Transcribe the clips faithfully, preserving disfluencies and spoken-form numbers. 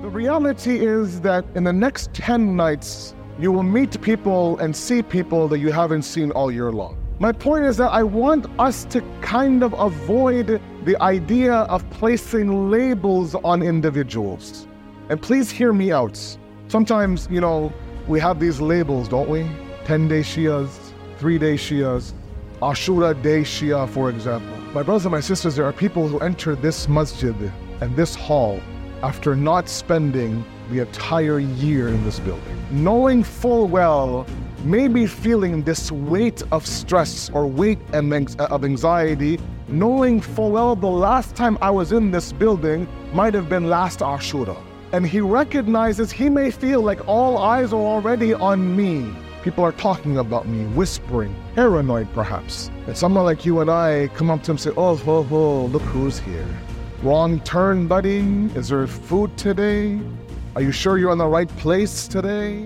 The reality is that in the next ten nights, you will meet people and see people that you haven't seen all year long. My point is that I want us to kind of avoid the idea of placing labels on individuals. And please hear me out. Sometimes, you know, we have these labels, don't we? ten-day Shias, three-day Shias, Ashura Day Shia, for example. My brothers and my sisters, there are people who enter this masjid and this hall after not spending the entire year in this building, knowing full well, maybe feeling this weight of stress or weight of anxiety, knowing full well the last time I was in this building might have been last Ashura. And he recognizes he may feel like all eyes are already on me. People are talking about me, whispering, paranoid perhaps. And someone like you and I come up to him and say, oh, ho, ho, look who's here. Wrong turn, buddy? Is there food today? Are you sure you're in the right place today?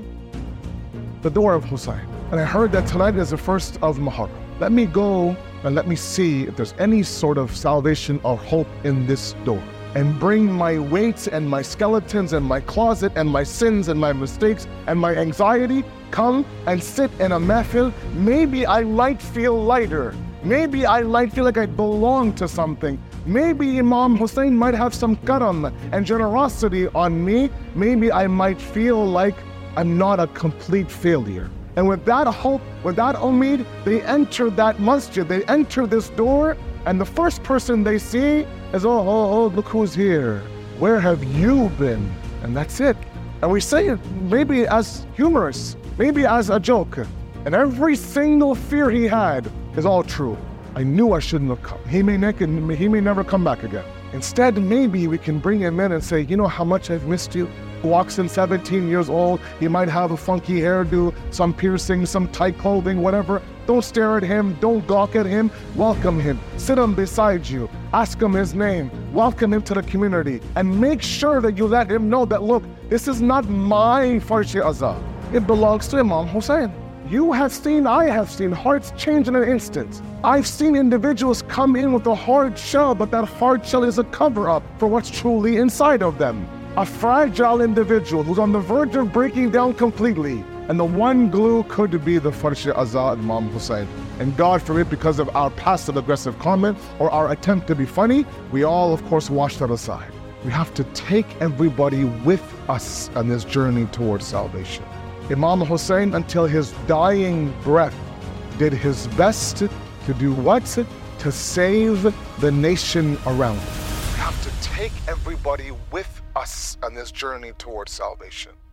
The door of Hussein. And I heard that tonight is the first of Muharram. Let me go and let me see if there's any sort of salvation or hope in this door. And bring my weights and my skeletons and my closet and my sins and my mistakes and my anxiety, come and sit in a mehfil. Maybe I might feel lighter. Maybe I might feel like I belong to something. Maybe Imam Hussein might have some karam and generosity on me. Maybe I might feel like I'm not a complete failure. And with that hope, with that umid, they enter that masjid, they enter this door, and the first person they see is, oh, oh, oh, look who's here. Where have you been? And that's it. And we say it maybe as humorous, maybe as a joke. And every single fear he had is all true. I knew I shouldn't have come. He may, ne- he may never come back again. Instead, maybe we can bring him in and say, you know how much I've missed you? Walks in seventeen years old, he might have a funky hairdo, some piercing, some tight clothing, whatever. Don't stare at him, don't gawk at him, welcome him, sit him beside you, ask him his name, welcome him to the community, and make sure that you let him know that, look, this is not my Farshi Azza, it belongs to Imam Hussein. You have seen, I have seen hearts change in an instant. I've seen individuals come in with a hard shell, but that hard shell is a cover-up for what's truly inside of them. A fragile individual who's on the verge of breaking down completely. And the one glue could be the Farshi Azza Imam Hussein. And God forbid, because of our passive-aggressive comment or our attempt to be funny, we all, of course, wash that aside. We have to take everybody with us on this journey towards salvation. Imam Hussein, until his dying breath, did his best to do what? To save the nation around him. We have to take everybody with us on this journey towards salvation.